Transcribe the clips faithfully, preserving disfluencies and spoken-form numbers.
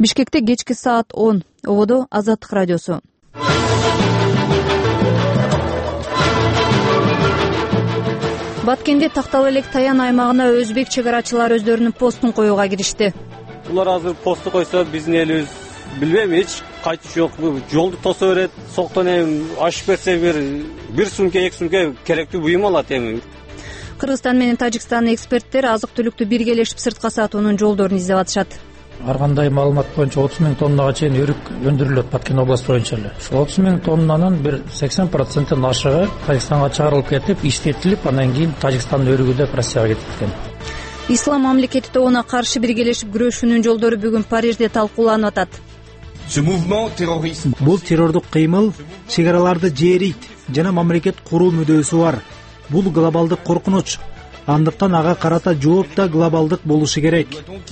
Бишкекте кечки саат он. Ободо Азаттык радиосу. Баткенде Тактал элек Таян аймагына өзбек чегарачылары өздөрүнүн постун коюуга киришти. Булар азыр посту койсо биздин элибиз билбейм, эч кайтыш жок. Жолду тосо берет, соктон эми ашып берсе бир бир сумка, эки сумка керектүү буюм алат эми. Кыргызстан менен Тажикстандын эксперттер азык-түлүктү биргелешип сыртка сатуунун жолдорун издеп атышат. Ар кандай маалымат боюнча отуз миң тоннага чейин өрүк өндүрүлөт Баткен областы боюнча эле. Ошол отуз миң тоннанын бир сексен процентин ашыгы Тажикстанга чыгарылып кетип, иштетилип, андан кийин Тажикстандын өрүгү деп Россияга кетип кеткен. Ислам мамлекети тобуна каршы биргелешип күрөшүүнүн жолдору бүгүн Парижде талкууланып атат. Бул террордук кыймыл чек араларды жээрийт жана мамлекет куруу мүдөөсү бар. Бул глобалдык коркунуч. Андыктан ага карата жооп да глобалдык болушу керек.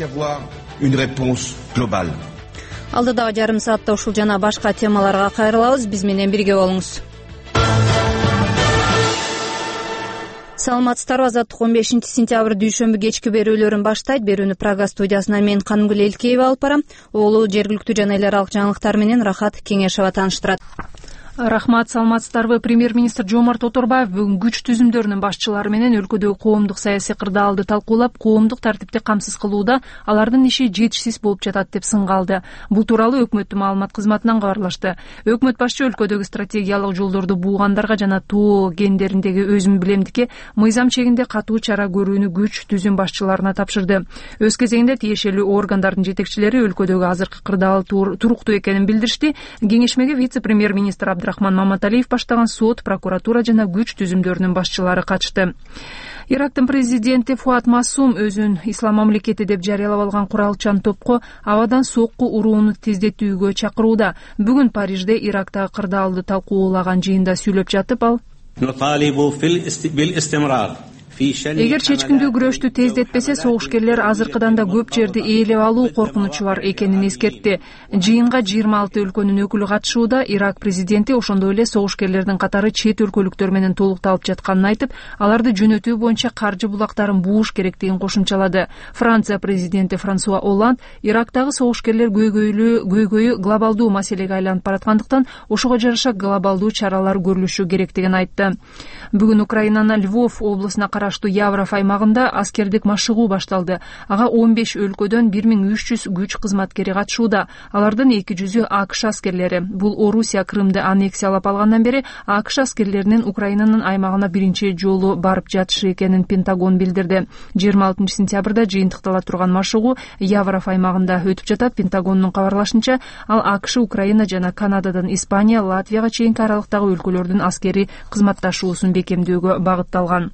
Алдыдагы жарым саатта ушул жана башка темаларга кайрылабыз. Биз менен бирге болуңуз. Саламатсыздарбы, Азаттык он бешинчи сентябрь дүйшөмбү кечки берүүлөрүн баштайт. Берүүнү Прага студиясынан мен Канымгүл Элкеева алып барам. Оолу жергиликтүү жана эл аралык жаңылыктар менен Рахат Кеңешова тааныштырат. Рахмат, саламатсыздарбы. Премьер-министр Жомарт Оторбаев бүгүн күч түзүмдөрүнүн башчылары менен өлкөдөгү коомдук саясий кырдаалды талкуулап, коомдук тартипти камсыз кылууда алардын иши жетишсиз болуп жатат деп сынга алды. Бул тууралуу өкмөттүн маалымат кызматынан кабарлашты. Өкмөт башчы өлкөдөгү стратегиялык жолдорду буугандарга жана тоо кендериндеги өзүм билемдикке мыйзам чегинде катуу чара көрүүнү күч түзүм башчыларына тапшырды. Өз кезегинде тиешелүү органдардын жетекчилери өлкөдөгү азыркы кырдаал туруктуу экенин билдиришти. Кеңешмеге вице-премьер-министр Абдрахман Маматалиев баштаган сот, прокуратура жана күч түзүмдөрүнүн башчылары катышты. Ирактын президенти Фуат Масум өзүн ислам мамлекети деп жарыялап алган куралчан топко абадан сокку урууну тездетүүгө чакырууда. Бүгүн Парижде Ирактагы кырдаалды талкуулаган жыйында сүйлөп жатып ал: Эгер чечкиндүү күрөштү тездетпесе, согушкерлер азыркыдан да көп жерди ээлеп алуу коркунучу бар экенин эскертти. Жыйынга жыйырма алты өлкөнүн өкүлү катышууда. Ирак президенти ошондой эле согушкерлердин катары чет өлкөлүктөр менен толукталып жатканын айтып, аларды жөнөтүү боюнча каржы булактарын бууш керектигин кошумчалады. Франция президенти Франсуа Олланд Ирактагы согушкерлер көйгөйлүү көйгөйү глобалдуу маселеге айланып бараткандыктан ошого жараша глобалдуу чаралар көрүлүшү керектигин айтты. Бүгүн Украинанын Львов облусуна караштуу Явров аймагында аскердик машыгуу башталды. Ага он беш өлкөдөн бир миң үч жүз күч кызматкери катышууда. Алардын эки жүзү АКШ аскерлери. Бул Орусия Крымды аннексиялап алгандан бери АКШ аскерлеринин Украинанын аймагына биринчи жолу барып жатышы экенин Пентагон билдирди. жыйырма алтынчы сентябрда жыйынтыктала турган машыгуу Явров аймагында өтүп жатат. Пентагондун кабарлашынча, ал АКШ, Украина жана Канададан Испания, Латвияга чейинки аралыктагы өлкөлөрдүн аскери кызматташуусун бекемдөөгө багытталган.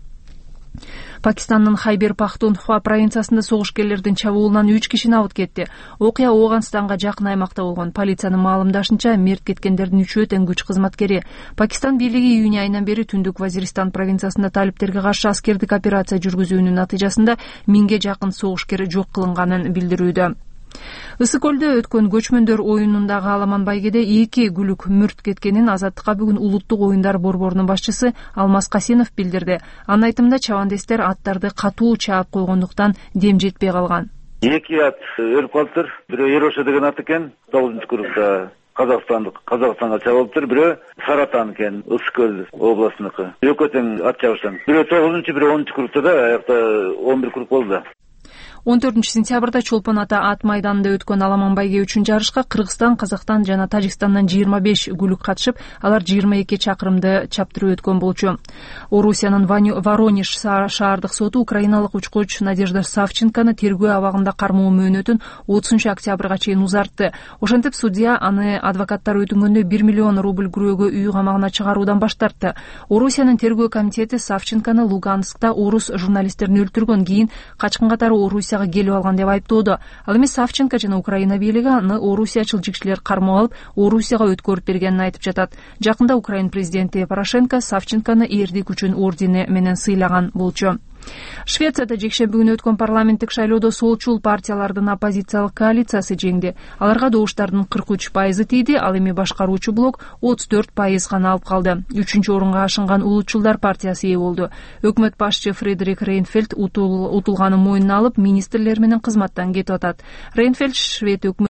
Пакистандын Хайбер Пахтунхва провинциясында согушкерлердин чабуулунан үч киши абыт кетти. Окуя Ооганстанга жакын аймакта болгон. Полициянын маалымдашынча, мерт кеткендердин үчөө тең күч кызматкери. Пакистан бийлиги июнь айынан бери Түндүк Вазиристан провинциясында талиптерге каршы аскердик операция жүргүзүүнүн натыйжасында миңге жакын согушкер жок кылынганын билдирүүдө. Ысык көлдө өткөн көчмөндөр оюнундагы Аламан байгеде эки күлүк мүрт кеткенин Азаттыкка бүгүн улуттук оюндар борборунун башчысы Алмаз Касенов билдирди. Анын айтымында, чабандестер аттарды катуу чаап койгондуктан дем жетпей калган. Эки ат өлүп калыптыр. Бирөө Ероша деген ат экен, тогузунчу группта Казакстандык, Казакстанга чабылыптыр. Бирөө Саратан экен, Ысык көл областыныкы. Экөө тең ат чабышкан. Бирөө тогузунчу, бирөө онунчу группта да, аякта он бир групп болду. он төртүнчү сентябрда Чолпон ата ат майданында өткөн Аламан байге үчүн жарышка Кыргызстан, Казакстан жана Тажикстандан жыйырма беш күлүк катышып, алар жыйырма эки чакырымды чаптырып өткөн болчу. Орусиянын Воронеж шаардык соту украиналык учкуч Надежда Савченконы тергөө абагында кармоо мөөнөтүн отузунчу октябрга чейин узартты. Ошентип судья аны адвокаттар өтүнгөндө бир миллион рубль күрөөгө үй камагына чыгаруудан баш тартты. Орусиянын тергөө комитети Савченконы Луганскта орус журналисттерин өлтүргөн, кийин качкын катары Орусия келип алган деп айыптоодо. Ал эми Савченко жана Украина бийлиги аны орусиячыл жигчилер кармоо алып, Орусияга өткөрүп бергенин айтып жатат. Жакында Украина президенти Порошенко Савченконы эрдик үчүн ордени менен сыйлаган болчу. Швецияда жекшемби күнү өткөн парламенттик шайлоодо солчул партиялардын оппозициялык коалициясы жеңди. Аларга добуштардын кырк үч пайызы тийди, ал эми башкаруучу блок отуз төрт пайыз гана алып калды. Үчүнчү орунга ашынган Улутчулдар партиясы ээ болду. Өкмөт башчы Фредерик Рейнфельд утулганын мойнуна алып, министрлер менен кызматтан кетип атат. Рейнфельд Швед өкмөт